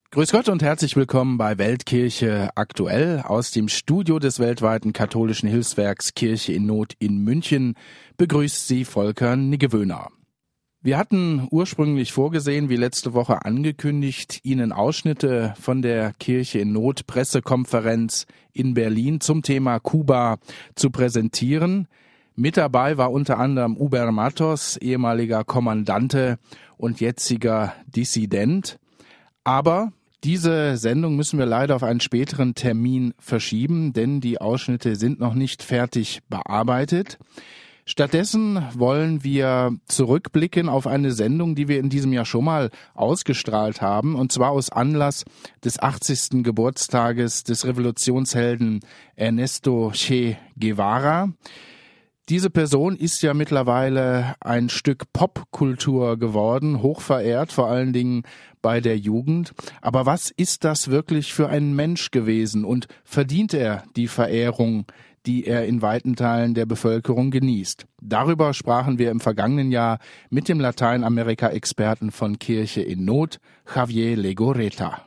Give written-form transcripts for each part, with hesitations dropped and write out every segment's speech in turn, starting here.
Grüß Gott und herzlich willkommen bei Weltkirche aktuell. Aus dem Studio des weltweiten katholischen Hilfswerks Kirche in Not in München begrüßt Sie Volker Niggewöhner. Wir hatten ursprünglich vorgesehen, wie letzte Woche angekündigt, Ihnen Ausschnitte von der Kirche in Not Pressekonferenz in Berlin zum Thema Kuba zu präsentieren. Mit dabei war unter anderem Uber Matos, ehemaliger Kommandante und jetziger Dissident. Aber diese Sendung müssen wir leider auf einen späteren Termin verschieben, denn die Ausschnitte sind noch nicht fertig bearbeitet. Stattdessen wollen wir zurückblicken auf eine Sendung, die wir in diesem Jahr schon mal ausgestrahlt haben, und zwar aus Anlass des 80. Geburtstages des Revolutionshelden Ernesto Che Guevara. Diese Person ist ja mittlerweile ein Stück Popkultur geworden, hochverehrt, vor allen Dingen bei der Jugend. Aber was ist das wirklich für ein Mensch gewesen und verdient er die Verehrung, die er in weiten Teilen der Bevölkerung genießt? Darüber sprachen wir im vergangenen Jahr mit dem Lateinamerika-Experten von Kirche in Not, Javier Legorreta.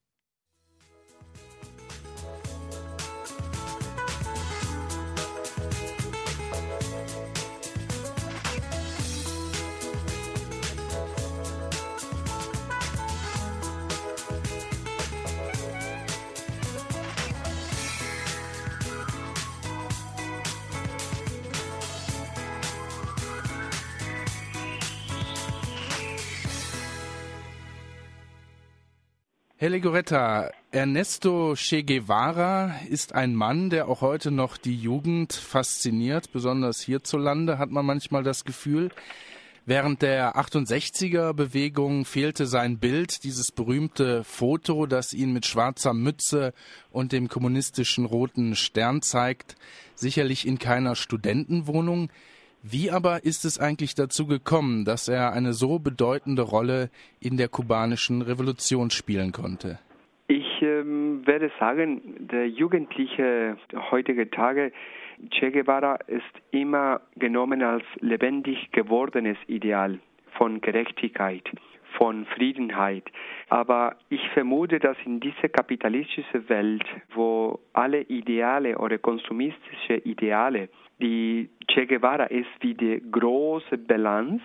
Herr Legorreta, Ernesto Che Guevara ist ein Mann, der auch heute noch die Jugend fasziniert, besonders hierzulande hat man manchmal das Gefühl. Während der 68er-Bewegung fehlte sein Bild, dieses berühmte Foto, das ihn mit schwarzer Mütze und dem kommunistischen roten Stern zeigt, sicherlich in keiner Studentenwohnung. Wie aber ist es eigentlich dazu gekommen, dass er eine so bedeutende Rolle in der kubanischen Revolution spielen konnte? Ich werde sagen, der Jugendliche heutige Tage, Che Guevara ist immer genommen als lebendig gewordenes Ideal von Gerechtigkeit, von Friedenheit. Aber ich vermute, dass in dieser kapitalistischen Welt, wo alle Ideale oder konsumistische Ideale, die Che Guevara ist wie die große Balance,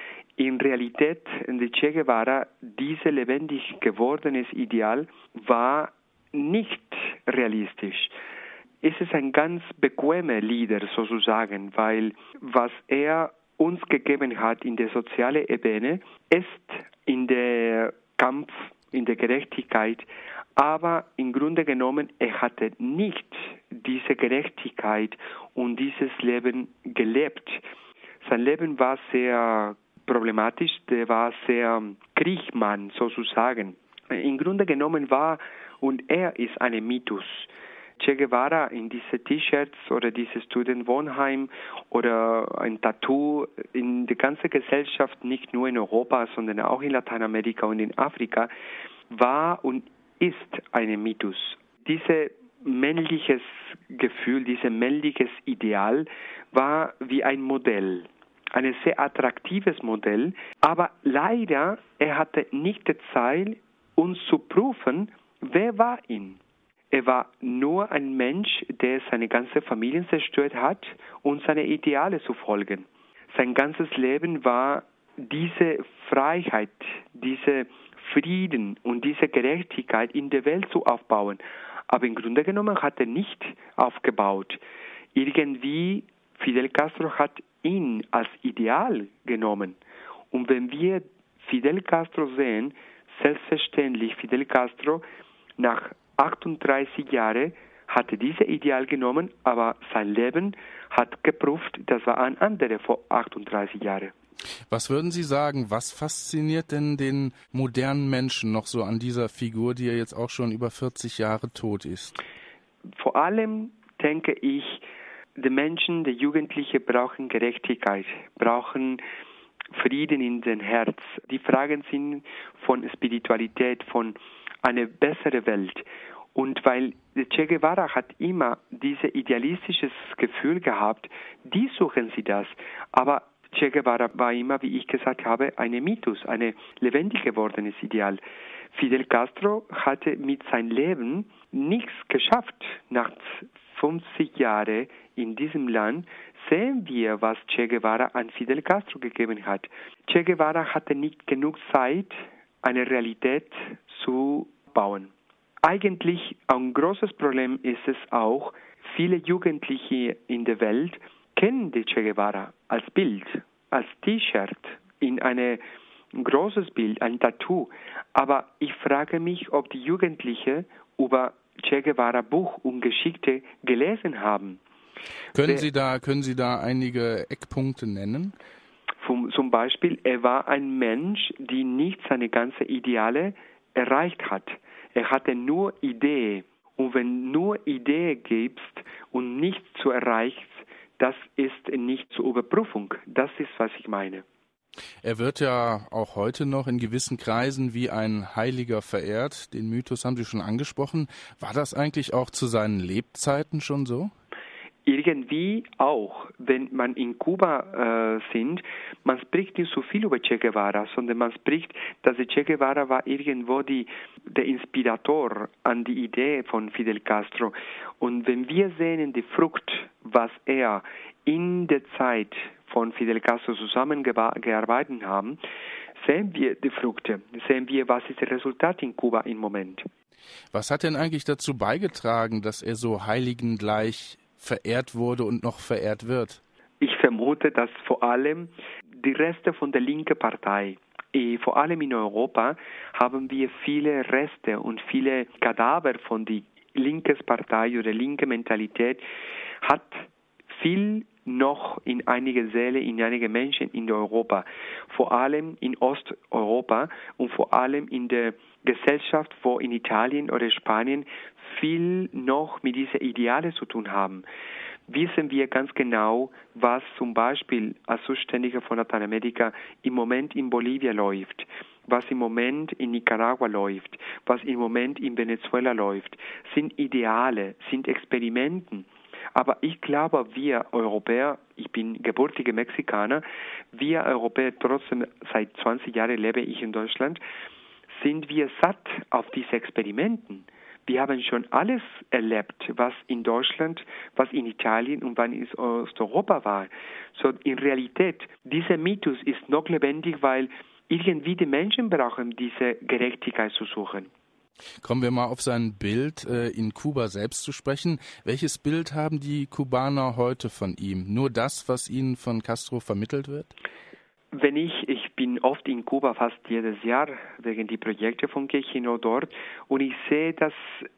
in Realität, die Che Guevara, dieses lebendig gewordenes Ideal, war nicht realistisch. Es ist ein ganz bequemer Leader sozusagen, weil was er uns gegeben hat in der sozialen Ebene, ist in der Kampf, in der Gerechtigkeit, aber im Grunde genommen, er hatte nicht diese Gerechtigkeit und dieses Leben gelebt. Sein Leben war sehr problematisch, der war sehr Kriegmann sozusagen. Im Grunde genommen war und er ist ein Mythos. Che Guevara in diese T-Shirts oder dieses Studentenwohnheim oder ein Tattoo in der ganzen Gesellschaft, nicht nur in Europa, sondern auch in Lateinamerika und in Afrika, war und ist ein Mythos. Dieses männliches Gefühl, dieses männliches Ideal war wie ein Modell, ein sehr attraktives Modell, aber leider, er hatte nicht die Zeit, uns zu prüfen, wer war ihn. Er war nur ein Mensch, der seine ganze Familie zerstört hat, um seine Ideale zu folgen. Sein ganzes Leben war diese Freiheit, diese Frieden und diese Gerechtigkeit in der Welt zu aufbauen. Aber im Grunde genommen hat er nicht aufgebaut. Irgendwie, Fidel Castro hat ihn als Ideal genommen. Und wenn wir Fidel Castro sehen, selbstverständlich Fidel Castro nach 38 Jahren hatte dieses Ideal genommen, aber sein Leben hat geprüft, das war ein anderer vor 38 Jahren. Was würden Sie sagen, was fasziniert denn den modernen Menschen noch so an dieser Figur, die ja jetzt auch schon über 40 Jahre tot ist? Vor allem denke ich, die Menschen, die Jugendlichen brauchen Gerechtigkeit, brauchen Frieden in den Herz. Die Fragen sind von Spiritualität, von einer besseren Welt. Und weil Che Guevara hat immer dieses idealistisches Gefühl gehabt, die suchen sie das. Aber Che Guevara war immer, wie ich gesagt habe, ein Mythos, ein lebendig gewordenes Ideal. Fidel Castro hatte mit seinem Leben nichts geschafft. Nach 50 Jahren in diesem Land sehen wir, was Che Guevara an Fidel Castro gegeben hat. Che Guevara hatte nicht genug Zeit, eine Realität zu bauen. Eigentlich ein großes Problem ist es auch, viele Jugendliche in der Welt kennen die Che Guevara als Bild, als T-Shirt, in ein großes Bild, ein Tattoo. Aber ich frage mich, ob die Jugendlichen über Che Guevara Buch und Geschichte gelesen haben. Können Sie da einige Eckpunkte nennen? Zum Beispiel, er war ein Mensch, der nicht seine ganzen Ideale erreicht hat. Er hatte nur Ideen. Und wenn nur Ideen gibst und nichts zu erreichen, das ist nicht zur Überprüfung. Das ist, was ich meine. Er wird ja auch heute noch in gewissen Kreisen wie ein Heiliger verehrt. Den Mythos haben Sie schon angesprochen. War das eigentlich auch zu seinen Lebzeiten schon so? Irgendwie auch, wenn man in Kuba sind, man spricht nicht so viel über Che Guevara, sondern man spricht, dass Che Guevara war irgendwo der Inspirator an die Idee von Fidel Castro. Und wenn wir sehen die Frucht, was er in der Zeit von Fidel Castro zusammengearbeitet haben, sehen wir die Früchte, sehen wir, was ist das Resultat in Kuba im Moment. Was hat denn eigentlich dazu beigetragen, dass er so heiligengleich verehrt wurde und noch verehrt wird? Ich vermute, dass vor allem die Reste von der linken Partei, vor allem in Europa, haben wir viele Reste und viele Kadaver von der linken Partei oder linken Mentalität, hat viel noch in einige Seele, in einige Menschen in Europa, vor allem in Osteuropa und vor allem in der Gesellschaft, wo in Italien oder Spanien viel noch mit diesen Idealen zu tun haben. Wissen wir ganz genau, was zum Beispiel als Zuständiger von Lateinamerika im Moment in Bolivien läuft, was im Moment in Nicaragua läuft, was im Moment in Venezuela läuft, sind Ideale, sind Experimenten. Aber ich glaube, wir Europäer, ich bin gebürtiger Mexikaner, wir Europäer, trotzdem seit 20 Jahren lebe ich in Deutschland, sind wir satt auf diese Experimenten. Wir haben schon alles erlebt, was in Deutschland, was in Italien und was in Osteuropa war. So in Realität, dieser Mythos ist noch lebendig, weil irgendwie die Menschen brauchen diese Gerechtigkeit zu suchen. Kommen wir mal auf sein Bild in Kuba selbst zu sprechen. Welches Bild haben die Kubaner heute von ihm? Nur das, was ihnen von Castro vermittelt wird? Wenn ich bin oft in Kuba fast jedes Jahr wegen die Projekte von Kirchino dort und ich sehe, dass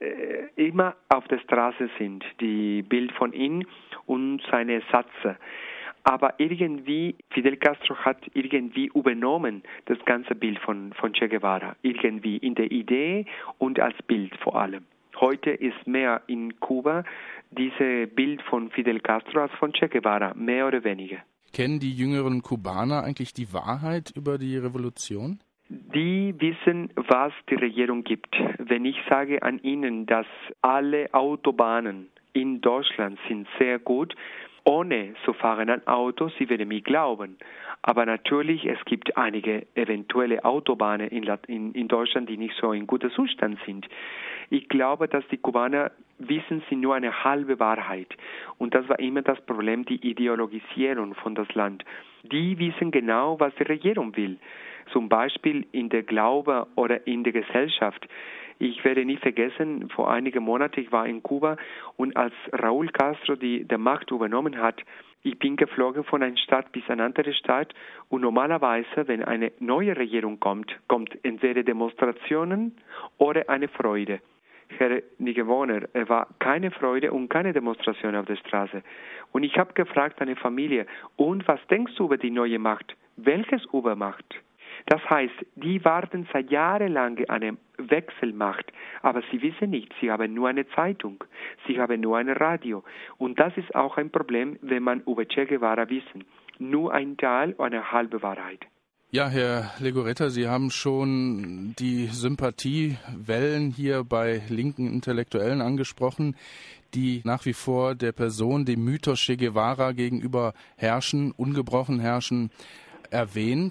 immer auf der Straße sind die Bild von ihm und seine Sätze. Aber irgendwie, Fidel Castro hat irgendwie übernommen das ganze Bild von Che Guevara, irgendwie in der Idee und als Bild vor allem. Heute ist mehr in Kuba dieses Bild von Fidel Castro als von Che Guevara, mehr oder weniger. Kennen die jüngeren Kubaner eigentlich die Wahrheit über die Revolution? Die wissen, was die Regierung gibt. Wenn ich sage an ihnen, dass alle Autobahnen in Deutschland sind sehr gut, ohne zu fahren ein Auto, sie werden mir glauben. Aber natürlich, es gibt einige eventuelle Autobahnen in Deutschland, die nicht so in gutem Zustand sind. Ich glaube, dass die Kubaner wissen sie nur eine halbe Wahrheit. Und das war immer das Problem, die Ideologisierung von das Land. Die wissen genau, was die Regierung will. Zum Beispiel in der Glaube oder in der Gesellschaft. Ich werde nie vergessen, vor einigen Monaten, ich war in Kuba und als Raúl Castro die Macht übernommen hat, ich bin geflogen von einer Stadt bis eine andere Stadt und normalerweise, wenn eine neue Regierung kommt entweder Demonstrationen oder eine Freude. Herr Nigewohner, es war keine Freude und keine Demonstration auf der Straße. Und ich habe gefragt eine Familie, und was denkst du über die neue Macht? Welches Übermacht? Das heißt, die warten seit Jahren lang eine Wechselmacht, aber sie wissen nicht, sie haben nur eine Zeitung, sie haben nur ein Radio. Und das ist auch ein Problem, wenn man über Che Guevara wissen. Nur ein Teil, eine halbe Wahrheit. Ja, Herr Legoretta, Sie haben schon die Sympathiewellen hier bei linken Intellektuellen angesprochen, die nach wie vor der Person, dem Mythos Che Guevara gegenüber herrschen, ungebrochen herrschen, erwähnt.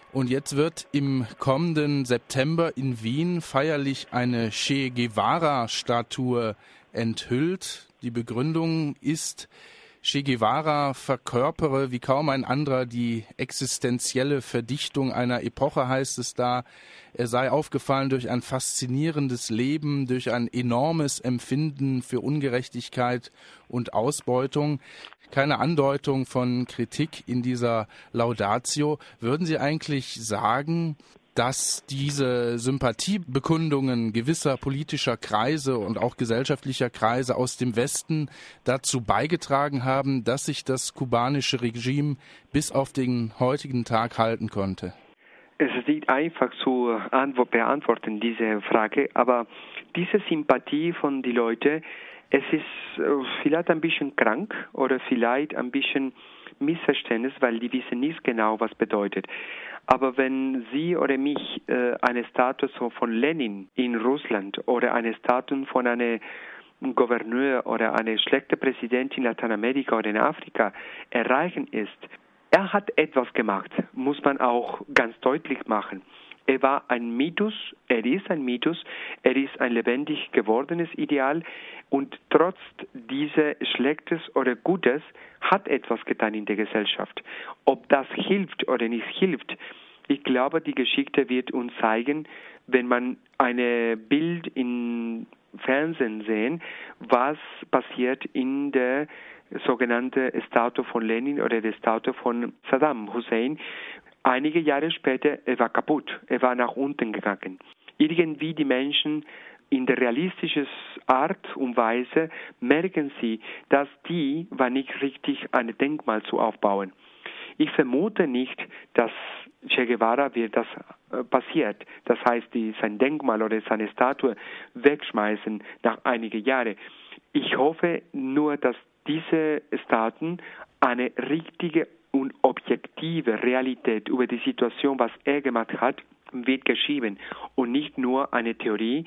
Und jetzt wird im kommenden September in Wien feierlich eine Che Guevara-Statue enthüllt. Die Begründung ist, Che Guevara verkörpere wie kaum ein anderer die existenzielle Verdichtung einer Epoche, heißt es da. Er sei aufgefallen durch ein faszinierendes Leben, durch ein enormes Empfinden für Ungerechtigkeit und Ausbeutung. Keine Andeutung von Kritik in dieser Laudatio. Würden Sie eigentlich sagen, dass diese Sympathiebekundungen gewisser politischer Kreise und auch gesellschaftlicher Kreise aus dem Westen dazu beigetragen haben, dass sich das kubanische Regime bis auf den heutigen Tag halten konnte? Es ist nicht einfach zu beantworten, diese Frage, aber diese Sympathie von den Leuten, es ist vielleicht ein bisschen krank oder vielleicht ein bisschen Missverständnis, weil die wissen nicht genau, was bedeutet. Aber wenn Sie oder mich eine Statue von Lenin in Russland oder eine Statue von einem Gouverneur oder einer schlechten Präsidentin in Lateinamerika oder in Afrika erreichen ist, er hat etwas gemacht, muss man auch ganz deutlich machen. Er war ein Mythos, er ist ein Mythos, er ist ein lebendig gewordenes Ideal und trotz dieser Schlechtes oder Gutes hat etwas getan in der Gesellschaft. Ob das hilft oder nicht hilft, ich glaube, die Geschichte wird uns zeigen, wenn man ein Bild im Fernsehen sehen, was passiert in der sogenannten Statue von Lenin oder der Statue von Saddam Hussein. Einige Jahre später, er war kaputt, er war nach unten gegangen. Irgendwie die Menschen in der realistischen Art und Weise merken sie, dass die war nicht richtig ein Denkmal zu aufbauen. Ich vermute nicht, dass Che Guevara wird das passiert. Das heißt, sein Denkmal oder seine Statue wegschmeißen nach einigen Jahren. Ich hoffe nur, dass diese Statuen eine richtige und objektive Realität über die Situation, was er gemacht hat, wird geschrieben und nicht nur eine Theorie,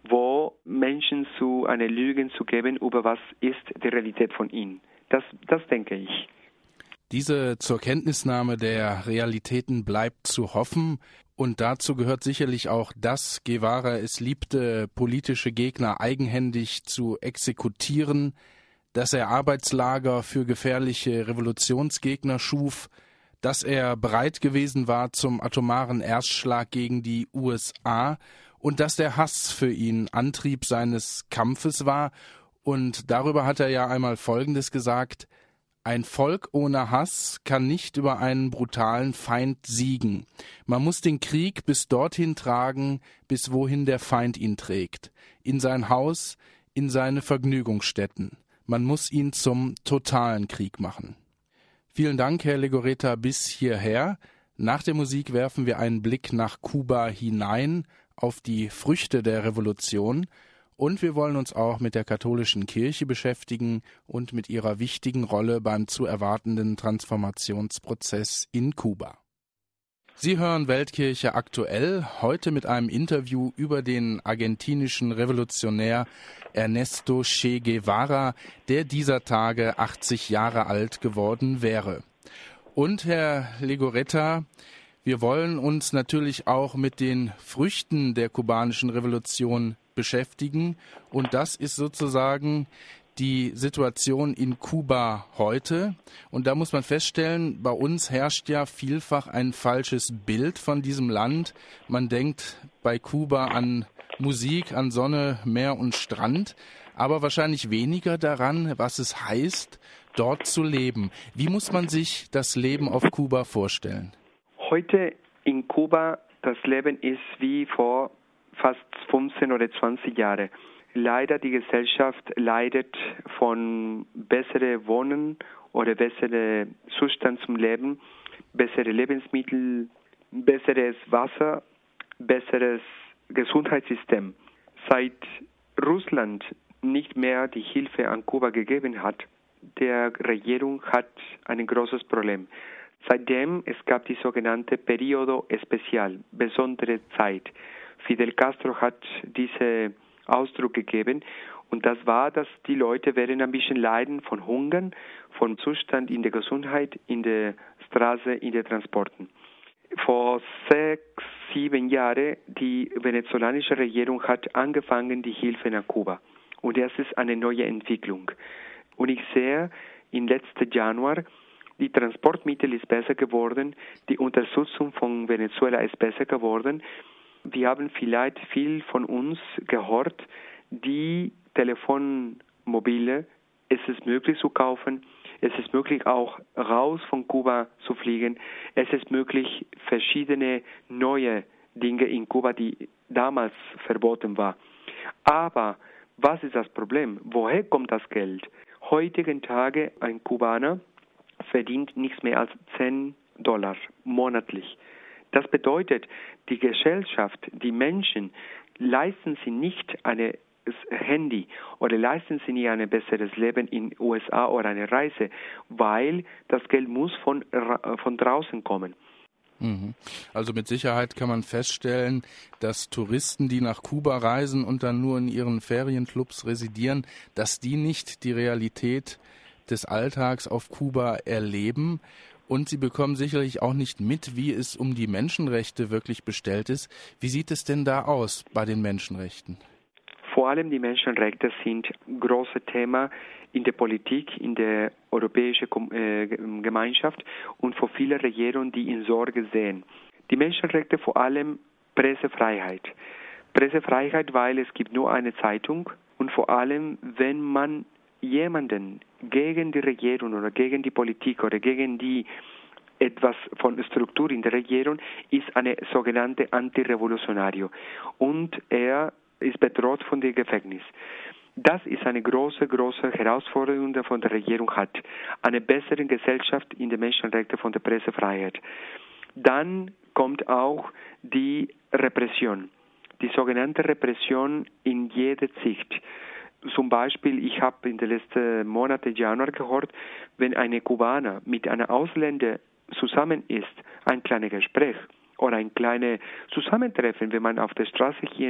wo Menschen zu einer Lüge zu geben, über was ist die Realität von ihnen. Das denke ich. Diese zur Kenntnisnahme der Realitäten bleibt zu hoffen. Und dazu gehört sicherlich auch, dass Guevara es liebte, politische Gegner eigenhändig zu exekutieren, dass er Arbeitslager für gefährliche Revolutionsgegner schuf, dass er bereit gewesen war zum atomaren Erstschlag gegen die USA und dass der Hass für ihn Antrieb seines Kampfes war. Und darüber hat er ja einmal Folgendes gesagt: Ein Volk ohne Hass kann nicht über einen brutalen Feind siegen. Man muss den Krieg bis dorthin tragen, bis wohin der Feind ihn trägt. In sein Haus, in seine Vergnügungsstätten. Man muss ihn zum totalen Krieg machen. Vielen Dank, Herr Legorreta, bis hierher. Nach der Musik werfen wir einen Blick nach Kuba hinein, auf die Früchte der Revolution. Und wir wollen uns auch mit der katholischen Kirche beschäftigen und mit ihrer wichtigen Rolle beim zu erwartenden Transformationsprozess in Kuba. Sie hören Weltkirche aktuell, heute mit einem Interview über den argentinischen Revolutionär Ernesto Che Guevara, der dieser Tage 80 Jahre alt geworden wäre. Und Herr Legorreta, wir wollen uns natürlich auch mit den Früchten der kubanischen Revolution beschäftigen. Und das ist sozusagen die Situation in Kuba heute. Und da muss man feststellen, bei uns herrscht ja vielfach ein falsches Bild von diesem Land. Man denkt bei Kuba an Musik, an Sonne, Meer und Strand, aber wahrscheinlich weniger daran, was es heißt, dort zu leben. Wie muss man sich das Leben auf Kuba vorstellen? Heute in Kuba, das Leben ist wie vor fast 15 oder 20 Jahren. Leider die Gesellschaft leidet von besserem Wohnen oder besserem Zustand zum Leben, bessere Lebensmittel, besseres Wasser, besseres Gesundheitssystem. Seit Russland nicht mehr die Hilfe an Kuba gegeben hat, der Regierung hat ein großes Problem. Seitdem es gab die sogenannte Periodo Especial, besondere Zeit. Fidel Castro hat diesen Ausdruck gegeben und das war, dass die Leute werden ein bisschen leiden von Hunger, von Zustand in der Gesundheit, in der Straße, in den Transporten. Vor 6, 7 Jahren, die venezolanische Regierung hat angefangen, die Hilfe nach Kuba. Und das ist eine neue Entwicklung. Und ich sehe, im letzten Januar, die Transportmittel ist besser geworden, die Unterstützung von Venezuela ist besser geworden. Wir haben vielleicht viel von uns gehört, die Telefonmobile, es ist möglich zu kaufen, es ist möglich auch raus von Kuba zu fliegen, es ist möglich verschiedene neue Dinge in Kuba, die damals verboten waren. Aber was ist das Problem? Woher kommt das Geld? Heutigen Tage ein Kubaner verdient nichts mehr als $10 monatlich. Das bedeutet, die Gesellschaft, die Menschen leisten sie nicht ein Handy oder leisten sie nicht ein besseres Leben in den USA oder eine Reise, weil das Geld muss von draußen kommen. Also mit Sicherheit kann man feststellen, dass Touristen, die nach Kuba reisen und dann nur in ihren Ferienclubs residieren, dass die nicht die Realität des Alltags auf Kuba erleben. Und sie bekommen sicherlich auch nicht mit, wie es um die Menschenrechte wirklich bestellt ist. Wie sieht es denn da aus bei den Menschenrechten? Vor allem die Menschenrechte sind ein großes Thema in der Politik, in der europäischen Gemeinschaft und für viele Regierungen, die in Sorge sehen. Die Menschenrechte, vor allem Pressefreiheit. Pressefreiheit, weil es gibt nur eine Zeitung und vor allem, wenn man jemanden gegen die Regierung oder gegen die Politik oder gegen die etwas von Struktur in der Regierung ist eine sogenannte Antirevolutionario und er ist bedroht von dem Gefängnis. Das ist eine große Herausforderung, die von der Regierung hat. Eine bessere Gesellschaft in den Menschenrechten von der Pressefreiheit. Dann kommt auch die Repression. Die sogenannte Repression in jeder Sicht. Zum Beispiel, ich habe in den letzten Monaten, Januar gehört, wenn eine Kubaner mit einer Ausländer zusammen ist, ein kleines Gespräch oder ein kleines Zusammentreffen, wenn man auf der Straße hier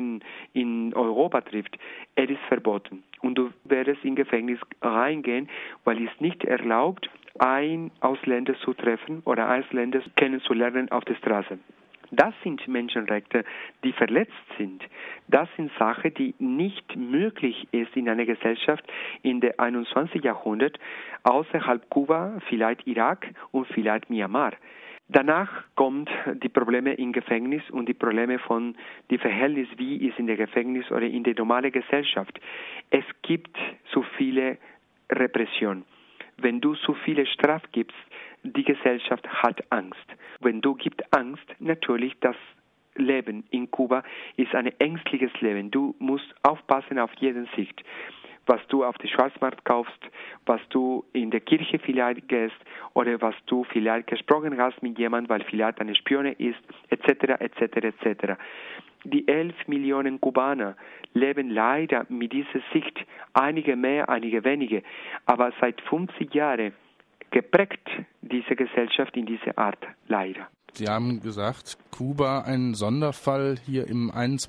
in Europa trifft, es ist verboten. Und du werdest in Gefängnis reingehen, weil es nicht erlaubt, einen Ausländer zu treffen oder Ausländer kennenzulernen auf der Straße. Das sind Menschenrechte, die verletzt sind. Das sind Sachen, die nicht möglich ist in einer Gesellschaft in der 21. Jahrhundert, außerhalb Kuba, vielleicht Irak und vielleicht Myanmar. Danach kommen die Probleme im Gefängnis und die Probleme von dem Verhältnis, wie ist in der Gefängnis oder in der normalen Gesellschaft. Es gibt so viele Repression. Wenn du so viele Strafen gibst, die Gesellschaft hat Angst. Wenn du gibst Angst, natürlich das Leben in Kuba ist ein ängstliches Leben. Du musst aufpassen auf jeden Sicht. Was du auf dem Schwarzmarkt kaufst, was du in der Kirche vielleicht gehst oder was du vielleicht gesprochen hast mit jemandem, weil vielleicht eine Spione ist, etc., etc., etc. Die 11 Millionen Kubaner leben leider mit dieser Sicht, einige mehr, einige weniger, aber seit 50 Jahren geprägt diese Gesellschaft in dieser Art, leider. Sie haben gesagt, Kuba ein Sonderfall hier im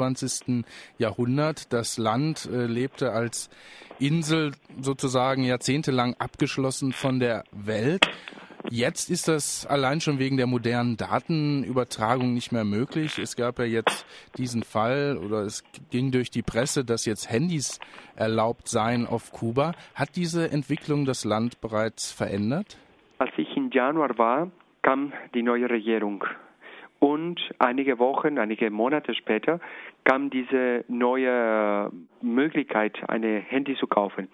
21. Jahrhundert. Das Land lebte als Insel sozusagen jahrzehntelang abgeschlossen von der Welt. Jetzt ist das allein schon wegen der modernen Datenübertragung nicht mehr möglich. Es gab ja jetzt diesen Fall oder es ging durch die Presse, dass jetzt Handys erlaubt seien auf Kuba. Hat diese Entwicklung das Land bereits verändert? Als ich im Januar war, kam die neue Regierung. Und einige Wochen, einige Monate später kam diese neue Möglichkeit, ein Handy zu kaufen.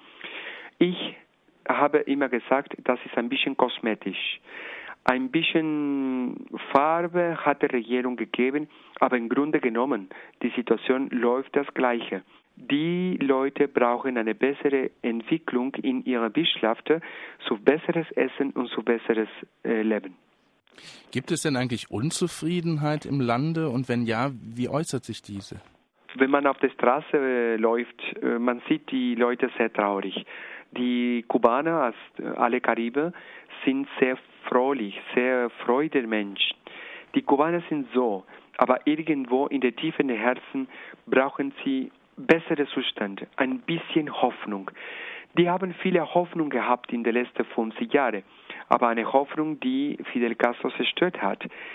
Ich habe immer gesagt, das ist ein bisschen kosmetisch. Ein bisschen Farbe hat die Regierung gegeben, aber im Grunde genommen, die Situation läuft das Gleiche. Die Leute brauchen eine bessere Entwicklung in ihrer Wirtschaft, zu besseres Essen und zu besseres Leben. Gibt es denn eigentlich Unzufriedenheit im Lande und wenn ja, wie äußert sich diese? Wenn man auf der Straße läuft, man sieht die Leute sehr traurig. Die Kubaner, alle Kariber, sind sehr fröhlich, sehr Freudemenschen. Die Kubaner sind so, aber irgendwo in der Tiefe der Herzen brauchen sie bessere Zustand, ein bisschen Hoffnung. Die haben viele Hoffnung gehabt in den letzten 50 Jahren, aber eine Hoffnung, die Fidel Castro zerstört hat.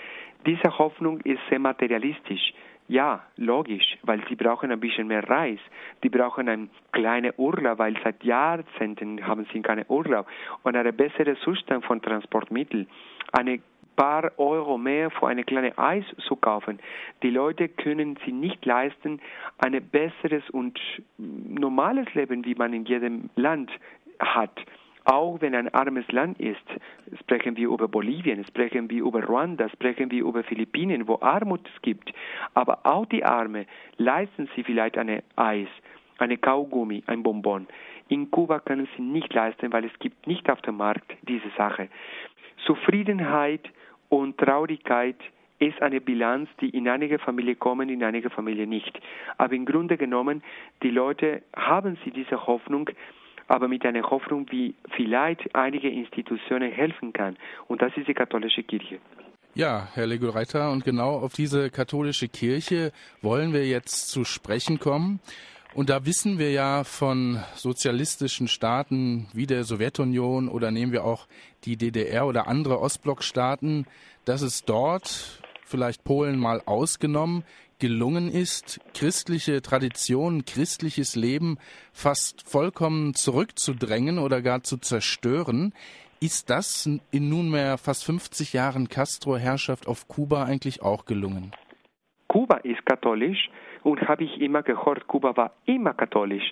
Diese Hoffnung ist sehr materialistisch. Ja, logisch, weil sie brauchen ein bisschen mehr Reis. Die brauchen einen kleinen Urlaub, weil seit Jahrzehnten haben sie keinen Urlaub. Und einen besseren Zustand von Transportmitteln. Eine paar Euro mehr für eine kleine Eis zu kaufen. Die Leute können sich nicht leisten, ein besseres und normales Leben, wie man in jedem Land hat. Auch wenn ein armes Land ist, sprechen wir über Bolivien, sprechen wir über Ruanda, sprechen wir über Philippinen, wo Armut es gibt. Aber auch die Armen leisten sie vielleicht ein Eis, eine Kaugummi, ein Bonbon. In Kuba können sie nicht leisten, weil es gibt nicht auf dem Markt diese Sache. Zufriedenheit und Traurigkeit ist eine Bilanz, die in einige Familien kommen, in einige Familien nicht. Aber im Grunde genommen, die Leute haben sie diese Hoffnung, aber mit einer Hoffnung, wie vielleicht einige Institutionen helfen kann. Und das ist die katholische Kirche. Ja, Herr Legoreiter, und genau auf diese katholische Kirche wollen wir jetzt zu sprechen kommen. Und da wissen wir ja von sozialistischen Staaten wie der Sowjetunion oder nehmen wir auch die DDR oder andere Ostblockstaaten, dass es dort, vielleicht Polen mal ausgenommen, gelungen ist, christliche Traditionen, christliches Leben fast vollkommen zurückzudrängen oder gar zu zerstören. Ist das in nunmehr fast 50 Jahren Castro-Herrschaft auf Kuba eigentlich auch gelungen? Kuba ist katholisch und habe ich immer gehört, Kuba war immer katholisch.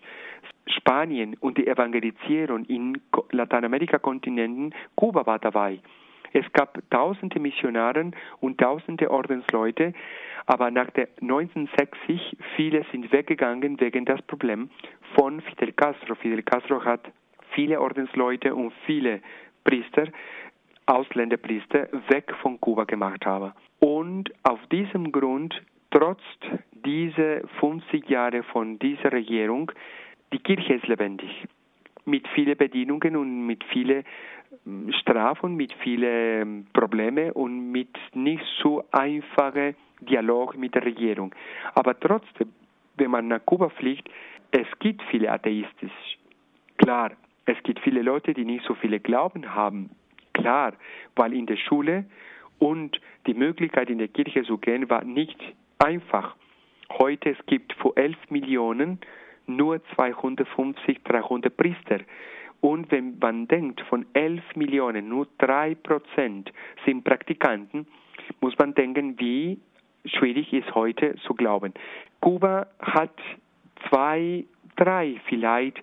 Spanien und die Evangelisierung in Lateinamerika-Kontinenten, Kuba war dabei. Es gab tausende Missionare und tausende Ordensleute, aber nach der 1960 viele sind weggegangen wegen das Problem von Fidel Castro. Fidel Castro hat viele Ordensleute und viele Priester, Ausländerpriester, weg von Kuba gemacht haben. Und auf diesem Grund, trotz dieser 50 Jahre von dieser Regierung, die Kirche ist lebendig. Mit vielen Bedienungen und mit vielen Strafen, mit vielen Problemen und mit nicht so einfachen Dialog mit der Regierung. Aber trotzdem, wenn man nach Kuba fliegt, es gibt viele Atheisten. Klar, es gibt viele Leute, die nicht so viele Glauben haben. Klar, weil in der Schule und die Möglichkeit in der Kirche zu gehen war nicht einfach. Heute es gibt für 11 Millionen nur 250, 300 Priester. Und wenn man denkt, von 11 Millionen nur 3% sind Praktikanten, muss man denken, wie schwierig ist heute zu glauben. Kuba hat 2, 3 vielleicht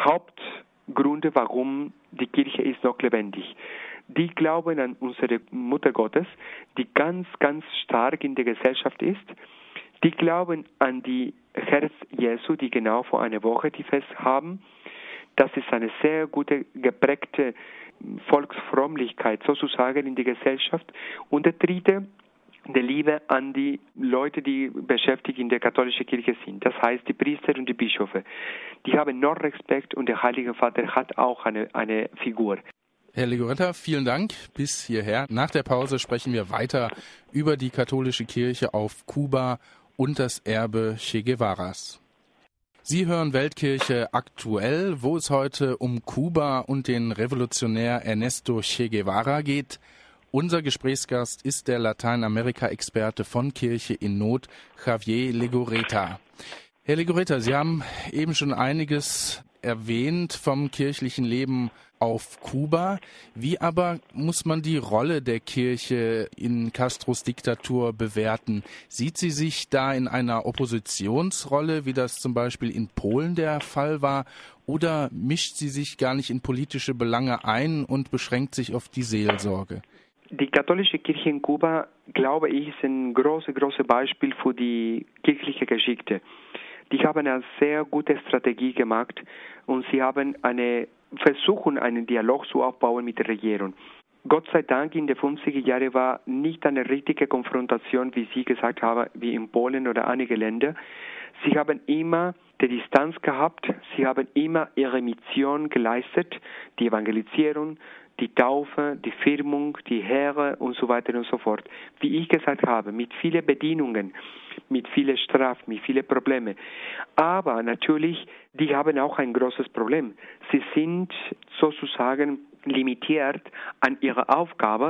Hauptgründe, warum die Kirche ist noch lebendig. Die glauben an unsere Mutter Gottes, die ganz, ganz stark in der Gesellschaft ist. Die glauben an die Herz Jesu, die genau vor einer Woche die Fest haben. Das ist eine sehr gute, geprägte Volksfrömmlichkeit sozusagen in der Gesellschaft. Und der dritte, die Liebe an die Leute, die beschäftigt in der katholischen Kirche sind. Das heißt, die Priester und die Bischöfe. Die haben noch Respekt und der Heilige Vater hat auch eine Figur. Herr Legoretta, vielen Dank bis hierher. Nach der Pause sprechen wir weiter über die katholische Kirche auf Kuba und das Erbe Che Guevaras. Sie hören Weltkirche aktuell, wo es heute um Kuba und den Revolutionär Ernesto Che Guevara geht. Unser Gesprächsgast ist der Lateinamerika-Experte von Kirche in Not, Javier Legoretta. Herr Legoretta, Sie haben eben schon einiges erwähnt vom kirchlichen Leben auf Kuba. Wie aber muss man die Rolle der Kirche in Castros Diktatur bewerten? Sieht sie sich da in einer Oppositionsrolle, wie das zum Beispiel in Polen der Fall war, oder mischt sie sich gar nicht in politische Belange ein und beschränkt sich auf die Seelsorge? Die katholische Kirche in Kuba, glaube ich, ist ein großes Beispiel für die kirchliche Geschichte. Die haben eine sehr gute Strategie gemacht und sie haben versuchen, einen Dialog zu aufbauen mit der Regierung. Gott sei Dank in den 50er Jahren war nicht eine richtige Konfrontation, wie Sie gesagt haben, wie in Polen oder einige Länder. Sie haben immer die Distanz gehabt, sie haben immer ihre Mission geleistet, die Evangelisierung, die Taufe, die Firmung, die Lehre und so weiter und so fort. Wie ich gesagt habe, mit vielen Bedienungen, mit vielen Strafen, mit vielen Problemen. Aber natürlich, die haben auch ein großes Problem. Sie sind sozusagen limitiert an ihrer Aufgabe,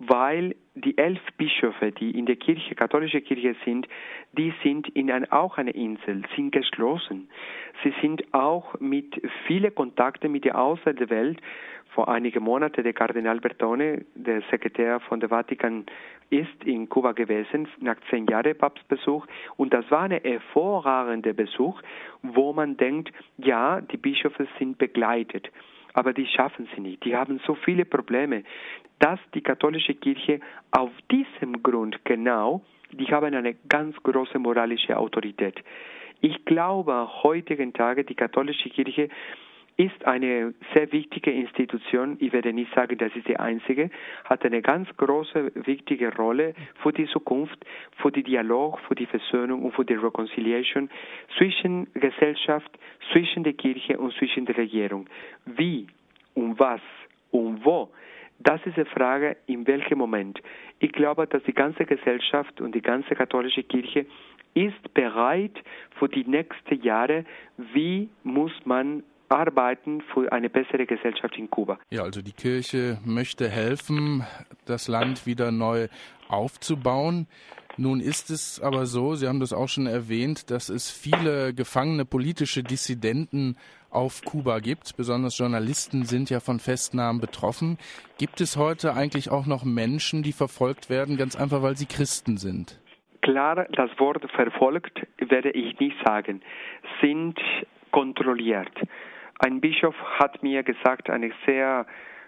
weil die 11 Bischöfe, die in der Kirche, katholische Kirche sind, die sind auch eine Insel, sind geschlossen. Sie sind auch mit vielen Kontakten mit der Außenwelt. Vor einigen Monaten der Kardinal Bertone, der Sekretär von der Vatikan, ist in Kuba gewesen, nach 10 Jahren Papstbesuch. Und das war ein hervorragender Besuch, wo man denkt, ja, die Bischöfe sind begleitet. Aber die schaffen sie nicht. Die haben so viele Probleme, dass die katholische Kirche auf diesem Grund genau, die haben eine ganz große moralische Autorität. Ich glaube, heutigen Tage, die katholische Kirche ist eine sehr wichtige Institution. Ich werde nicht sagen, das ist die einzige, hat eine ganz große, wichtige Rolle für die Zukunft, für den Dialog, für die Versöhnung und für die Reconciliation zwischen Gesellschaft, zwischen der Kirche und zwischen der Regierung. Wie und was und wo? Das ist die Frage, in welchem Moment. Ich glaube, dass die ganze Gesellschaft und die ganze katholische Kirche ist bereit für die nächsten Jahre, wie muss man arbeiten für eine bessere Gesellschaft in Kuba. Ja, also die Kirche möchte helfen, das Land wieder neu aufzubauen. Nun ist es aber so, Sie haben das auch schon erwähnt, dass es viele gefangene politische Dissidenten auf Kuba gibt. Besonders Journalisten sind ja von Festnahmen betroffen. Gibt es heute eigentlich auch noch Menschen, die verfolgt werden, ganz einfach, weil sie Christen sind? Klar, das Wort verfolgt werde ich nicht sagen, sind kontrolliert. Ein Bischof hat mir gesagt, ein sehr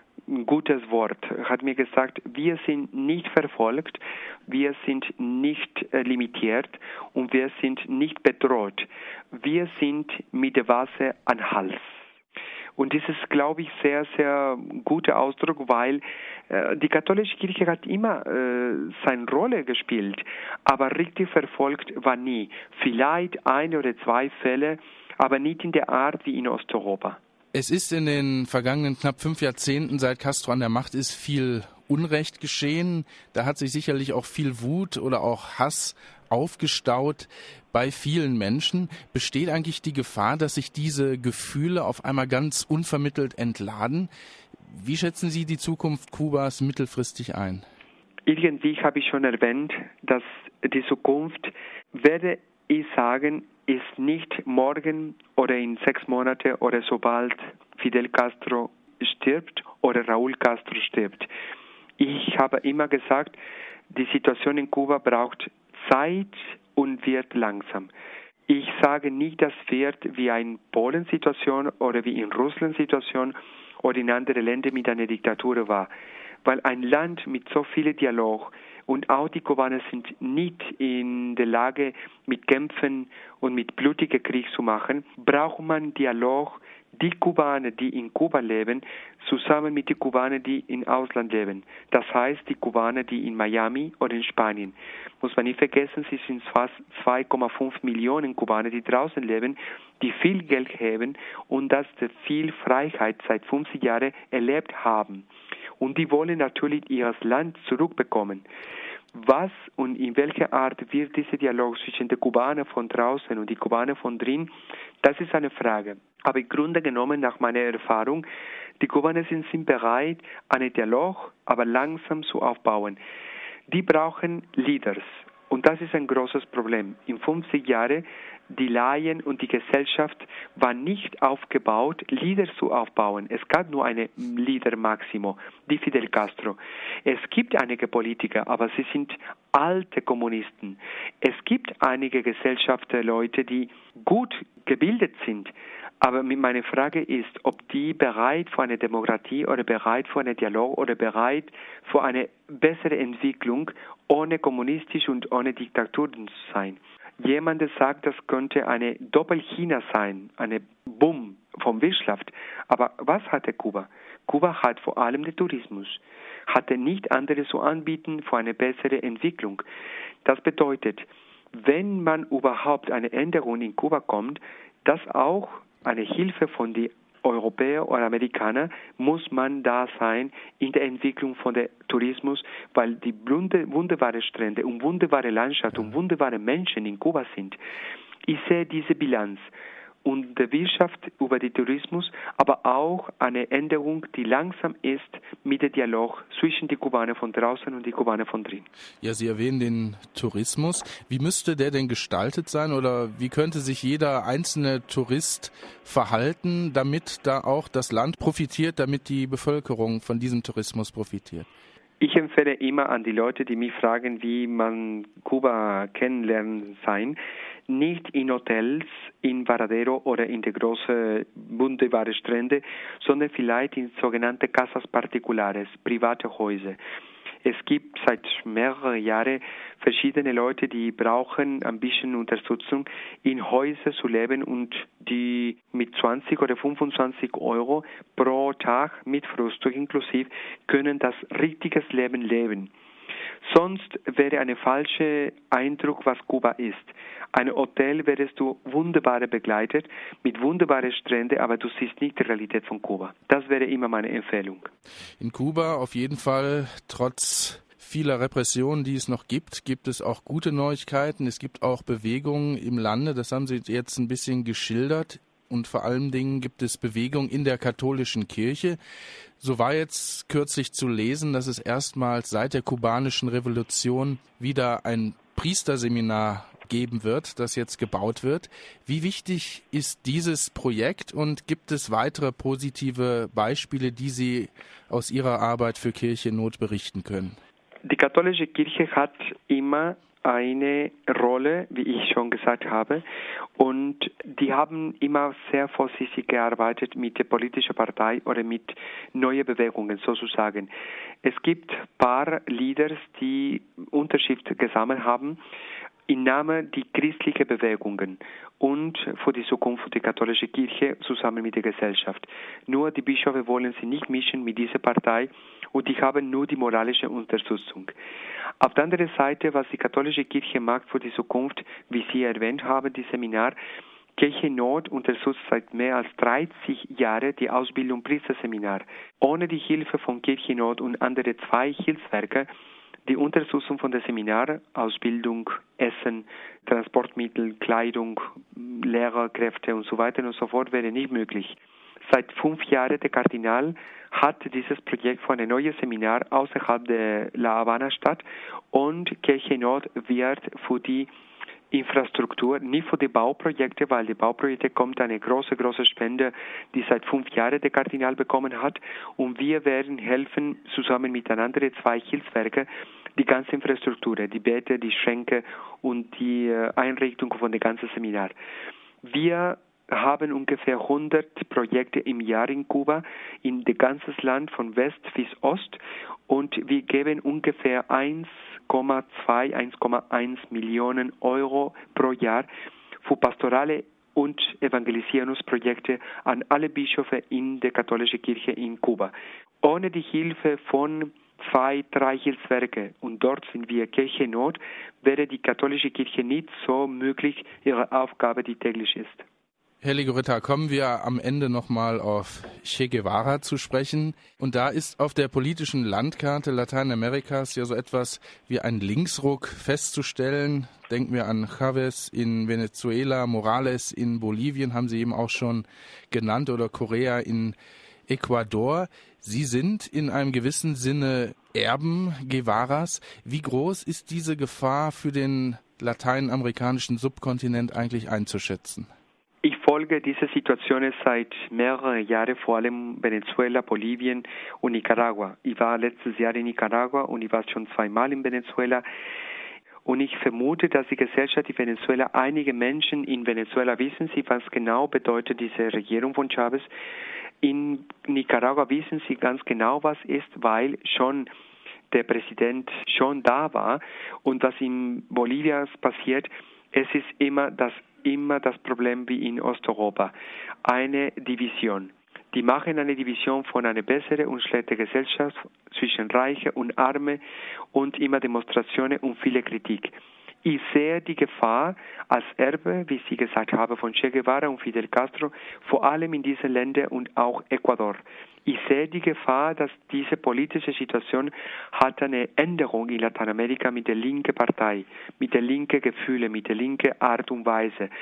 gutes Wort, hat mir gesagt, wir sind nicht verfolgt, wir sind nicht limitiert und wir sind nicht bedroht. Wir sind mit dem Wasser am Hals. Und das ist, glaube ich, sehr, sehr guter Ausdruck, weil die katholische Kirche hat immer seine Rolle gespielt, aber richtig verfolgt war nie. Vielleicht 1 oder 2 Fälle, aber nicht in der Art wie in Osteuropa. Es ist in den vergangenen knapp 5 Jahrzehnten, seit Castro an der Macht ist, viel Unrecht geschehen. Da hat sich sicherlich auch viel Wut oder auch Hass aufgestaut bei vielen Menschen. Besteht eigentlich die Gefahr, dass sich diese Gefühle auf einmal ganz unvermittelt entladen? Wie schätzen Sie die Zukunft Kubas mittelfristig ein? Irgendwie habe ich schon erwähnt, dass die Zukunft, werde ich sagen, ist nicht morgen oder in 6 Monaten oder sobald Fidel Castro stirbt oder Raúl Castro stirbt. Ich habe immer gesagt, die Situation in Kuba braucht Zeit und wird langsam. Ich sage nicht, das wird wie eine Polen-Situation oder wie in Russland-Situation oder in anderen Ländern mit einer Diktatur war. Weil ein Land mit so viel Dialog und auch die Kubaner sind nicht in der Lage, mit Kämpfen und mit blutigen Krieg zu machen, braucht man Dialog, die Kubaner, die in Kuba leben, zusammen mit den Kubanern, die im Ausland leben. Das heißt, die Kubaner, die in Miami oder in Spanien. Muss man nicht vergessen, sie sind fast 2,5 Millionen Kubaner, die draußen leben, die viel Geld haben und das viel Freiheit seit 50 Jahren erlebt haben. Und die wollen natürlich ihr Land zurückbekommen. Was und in welcher Art wird dieser Dialog zwischen den Kubanern von draußen und den Kubanern von drin, das ist eine Frage. Aber im Grunde genommen, nach meiner Erfahrung, die Kubaner sind bereit, einen Dialog, aber langsam zu aufbauen. Die brauchen Leaders. Und das ist ein großes Problem. In 50 Jahren, die Laien und die Gesellschaft war nicht aufgebaut, Leader zu aufbauen. Es gab nur einen Leader Maximo, die Fidel Castro. Es gibt einige Politiker, aber sie sind alte Kommunisten. Es gibt einige Gesellschaftsleute, die gut gebildet sind. Aber meine Frage ist, ob die bereit für eine Demokratie oder bereit für einen Dialog oder bereit für eine bessere Entwicklung ohne kommunistisch und ohne Diktaturen zu sein. Jemand sagt, das könnte eine Doppel-China sein, eine Boom von Wirtschaft. Aber was hatte Kuba? Kuba hat vor allem den Tourismus, hatte nicht anderes zu anbieten für eine bessere Entwicklung. Das bedeutet, wenn man überhaupt eine Änderung in Kuba kommt, dass auch eine Hilfe von den Europäern oder Amerikanern, muss man da sein in der Entwicklung von der Tourismus, weil die wunderbare Strände und wunderbare Landschaft und wunderbare Menschen in Kuba sind. Ich sehe diese Bilanz. und der Wirtschaft über den Tourismus, aber auch eine Änderung, die langsam ist mit dem Dialog zwischen den Kubanern von draußen und den Kubanern von drin. Ja, Sie erwähnen den Tourismus. Wie müsste der denn gestaltet sein oder wie könnte sich jeder einzelne Tourist verhalten, damit da auch das Land profitiert, damit die Bevölkerung von diesem Tourismus profitiert? Ich empfehle immer an die Leute, die mich fragen, wie man Kuba kennenlernen sein, nicht in Hotels, in Varadero oder in die großen wunderbaren Strände, sondern vielleicht in sogenannte Casas Particulares, private Häuser. Es gibt seit mehreren Jahren verschiedene Leute, die brauchen ein bisschen Unterstützung, in Häusern zu leben und die mit 20 oder 25 Euro pro Tag mit Frühstück inklusiv können das richtiges Leben leben. Sonst wäre ein falscher Eindruck, was Kuba ist. Ein Hotel wärst du wunderbar begleitet, mit wunderbaren Stränden, aber du siehst nicht die Realität von Kuba. Das wäre immer meine Empfehlung. In Kuba auf jeden Fall, trotz vieler Repressionen, die es noch gibt, gibt es auch gute Neuigkeiten. Es gibt auch Bewegungen im Lande, das haben Sie jetzt ein bisschen geschildert. Und vor allen Dingen gibt es Bewegung in der katholischen Kirche. So war jetzt kürzlich zu lesen, dass es erstmals seit der kubanischen Revolution wieder ein Priesterseminar geben wird, das jetzt gebaut wird. Wie wichtig ist dieses Projekt und gibt es weitere positive Beispiele, die Sie aus Ihrer Arbeit für Kirche in Not berichten können? Die katholische Kirche hat immer eine Rolle, wie ich schon gesagt habe, und die haben immer sehr vorsichtig gearbeitet mit der politischen Partei oder mit neuen Bewegungen sozusagen. Es gibt ein paar Leaders, die Unterschrift gesammelt haben im Namen der christlichen Bewegungen und für die Zukunft der katholischen Kirche zusammen mit der Gesellschaft. Nur die Bischöfe wollen sich nicht mischen mit dieser Partei und die haben nur die moralische Unterstützung. Auf der anderen Seite, was die katholische Kirche macht für die Zukunft, wie Sie erwähnt haben, die Seminar, Kirche Not unterstützt seit mehr als 30 Jahren die Ausbildung Priesterseminar. Ohne die Hilfe von Kirche Not und andere 2 Hilfswerke, die Unterstützung von der Seminar, Ausbildung, Essen, Transportmittel, Kleidung, Lehrerkräfte und so weiter und so fort wäre nicht möglich. Seit 5 Jahren der Kardinal hat dieses Projekt für ein neues Seminar außerhalb der La Habana statt und Kirche Nord wird für die Infrastruktur, nicht für die Bauprojekte, weil die Bauprojekte kommt eine große Spende, die seit 5 Jahren der Kardinal bekommen hat und wir werden helfen, zusammen mit den anderen 2 Hilfswerken, die ganze Infrastruktur, die Beete, die Schränke und die Einrichtung von dem ganzen Seminar. Wir haben ungefähr 100 Projekte im Jahr in Kuba, in das ganze Land von West bis Ost und wir geben ungefähr 1,1 Millionen Euro pro Jahr für pastorale und Evangelisierungsprojekte an alle Bischöfe in der katholischen Kirche in Kuba. Ohne die Hilfe von 2, 3 Hilfswerke und dort sind wir Kirche Not, wäre die katholische Kirche nicht so möglich, ihre Aufgabe, die täglich ist. Herr Legoretta, kommen wir am Ende nochmal auf Che Guevara zu sprechen. Und da ist auf der politischen Landkarte Lateinamerikas ja so etwas wie ein Linksruck festzustellen. Denken wir an Chávez in Venezuela, Morales in Bolivien, haben Sie eben auch schon genannt, oder Correa in Ecuador. Sie sind in einem gewissen Sinne Erben Guevaras. Wie groß ist diese Gefahr für den lateinamerikanischen Subkontinent eigentlich einzuschätzen? Ich folge diese Situationen seit mehreren Jahren, vor allem Venezuela, Bolivien und Nicaragua. Ich war letztes Jahr in Nicaragua und ich war schon 2-mal in Venezuela. Und ich vermute, dass die Gesellschaft in Venezuela, einige Menschen in Venezuela wissen sie, was genau bedeutet diese Regierung von Chávez. In Nicaragua wissen sie ganz genau, was ist, weil schon der Präsident schon da war. Und was in Bolivien passiert, es ist immer das Problem wie in Osteuropa. Eine Division. Die machen eine Division von einer besseren und schlechten Gesellschaft zwischen Reiche und Arme und immer Demonstrationen und viele Kritik. Ich sehe die Gefahr als Erbe, wie Sie gesagt haben, von Che Guevara und Fidel Castro, vor allem in diesen Ländern und auch Ecuador. Ich sehe die Gefahr, dass diese politische Situation hat eine Änderung in Lateinamerika mit der linken Partei, mit der linken Gefühle, mit der linken Art und Weise.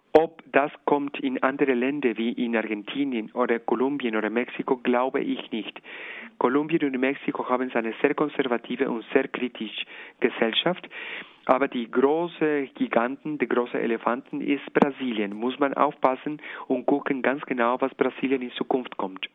Ob das kommt in andere Länder wie in Argentinien oder Kolumbien oder Mexiko, glaube ich nicht. Kolumbien und Mexiko haben eine sehr konservative und sehr kritische Gesellschaft. Aber die große Giganten, die große Elefanten ist Brasilien. Muss man aufpassen und gucken ganz genau, was Brasilien in Zukunft kommt.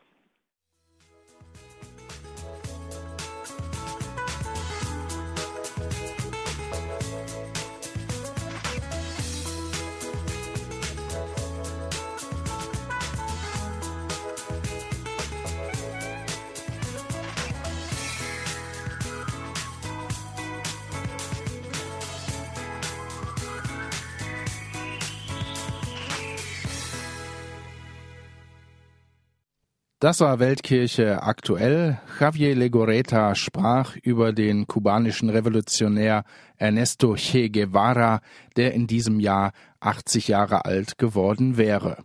Das war Weltkirche aktuell. Javier Legorreta sprach über den kubanischen Revolutionär Ernesto Che Guevara, der in diesem Jahr 80 Jahre alt geworden wäre.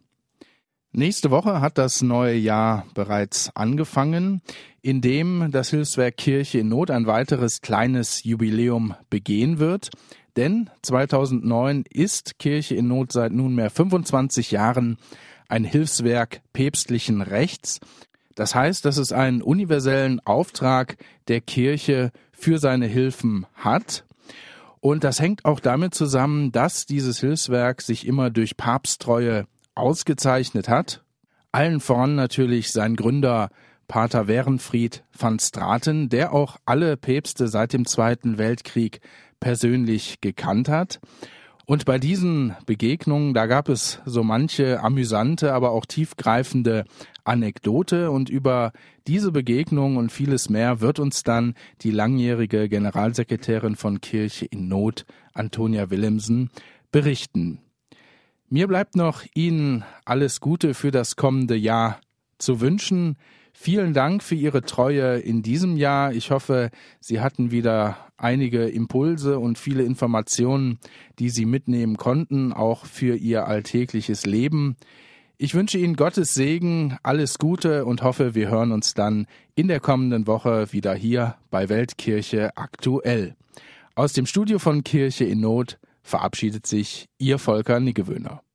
Nächste Woche hat das neue Jahr bereits angefangen, in dem das Hilfswerk Kirche in Not ein weiteres kleines Jubiläum begehen wird. Denn 2009 ist Kirche in Not seit nunmehr 25 Jahren ein Hilfswerk päpstlichen Rechts. Das heißt, dass es einen universellen Auftrag der Kirche für seine Hilfen hat. Und das hängt auch damit zusammen, dass dieses Hilfswerk sich immer durch Papsttreue ausgezeichnet hat. Allen voran natürlich sein Gründer Pater Werenfried van Straten, der auch alle Päpste seit dem Zweiten Weltkrieg persönlich gekannt hat. Und bei diesen Begegnungen, da gab es so manche amüsante, aber auch tiefgreifende Anekdote. Und über diese Begegnung und vieles mehr wird uns dann die langjährige Generalsekretärin von Kirche in Not, Antonia Willemsen, berichten. Mir bleibt noch Ihnen alles Gute für das kommende Jahr zu wünschen. Vielen Dank für Ihre Treue in diesem Jahr. Ich hoffe, Sie hatten wieder einige Impulse und viele Informationen, die Sie mitnehmen konnten, auch für Ihr alltägliches Leben. Ich wünsche Ihnen Gottes Segen, alles Gute und hoffe, wir hören uns dann in der kommenden Woche wieder hier bei Weltkirche aktuell. Aus dem Studio von Kirche in Not verabschiedet sich Ihr Volker Niggewöhner.